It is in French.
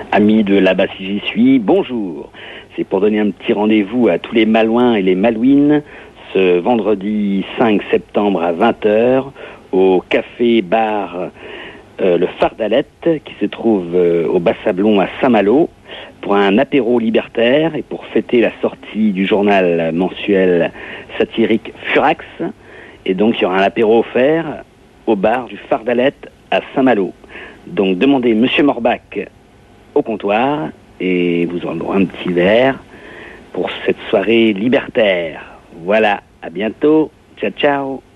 Amis de là-bas si j'y suis, bonjour. C'est pour donner un petit rendez-vous à tous les Malouins et les Malouines ce vendredi 5 septembre à 20h au café-bar Le Fardalette qui se trouve au Bas-Sablon à Saint-Malo pour un apéro libertaire et pour fêter la sortie du journal mensuel satirique Furax. Et donc il y aura un apéro offert au bar du Fardalette à Saint-Malo. Donc demandez Monsieur Morbach au comptoir et vous aurez un petit verre pour cette soirée libertaire. Voilà, à bientôt, ciao ciao.